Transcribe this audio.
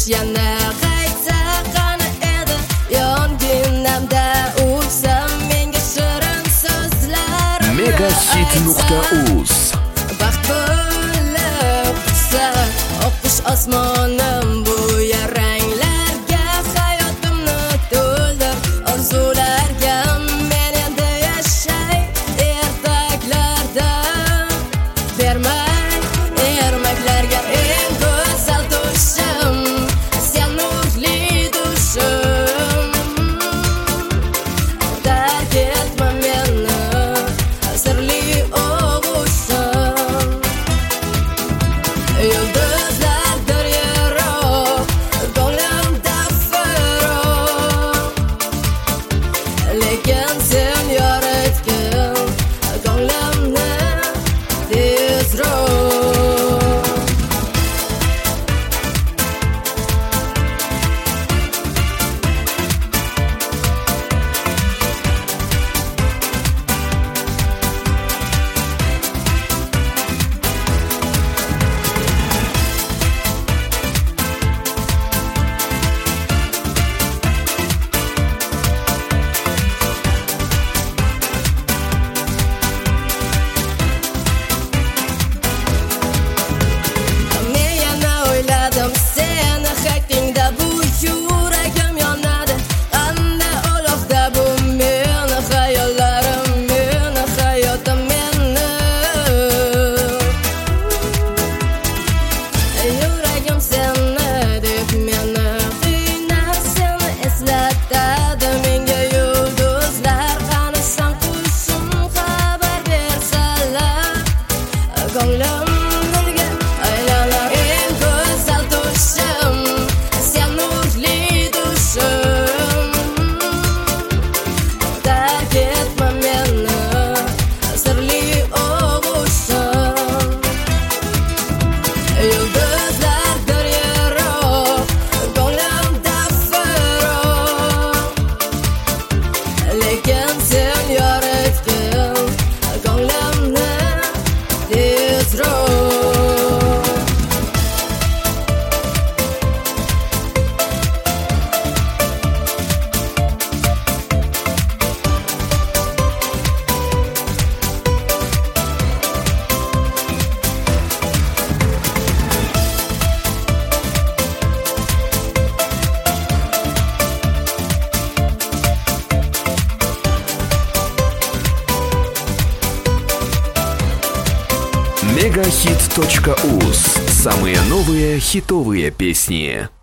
yana qaytsa qani edi yonginamda o'lsam menga shirin so'zlar Megahit.uz baxt bo'lib qutsa oqqush osmonim bu ranglarga hayotimni to'ldir orzularga men endi yashay ertaklarda bermay ermaklarga eng go'zal dushim sen nurli dushim tark etma meni sirli og'ushim yulduzlardir yiroq ko'nglimda firoq lekin sen yoritgin ko'nglimni tezroq Men yana o'yladim seni haqingda bu yuragim yonadi qanday olovda bu meni xayollarim meni hayotim meni yuragim seni deb meni qiynab seni eslatadi menga yulduzlar qani san qushim xabar bersalar ko'nglim nurga aylanar eng go'zal dushim sen nurli dushim tark etma meni sirli og'ushim yulduzlardir yiroq ko'nglimda firoq lekin sen yoritgin ko'nglimni tezroq Megahit.uz. Самые новые хитовые песни.